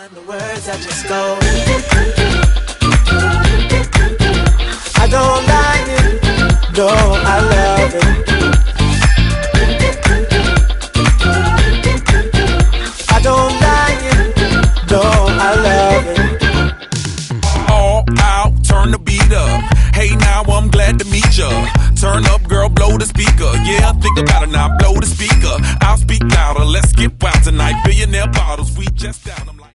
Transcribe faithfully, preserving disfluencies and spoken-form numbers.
find the words that just go. I don't like it, no, I love it. I don't like it, no, I love it. All out, turn the beat up. Hey, now I'm glad to meet ya. Turn up, girl, blow the speaker. Yeah, think about it now, blow the speaker. I'll speak louder, let's get wild tonight. Billionaire bottles, we just down. I'm like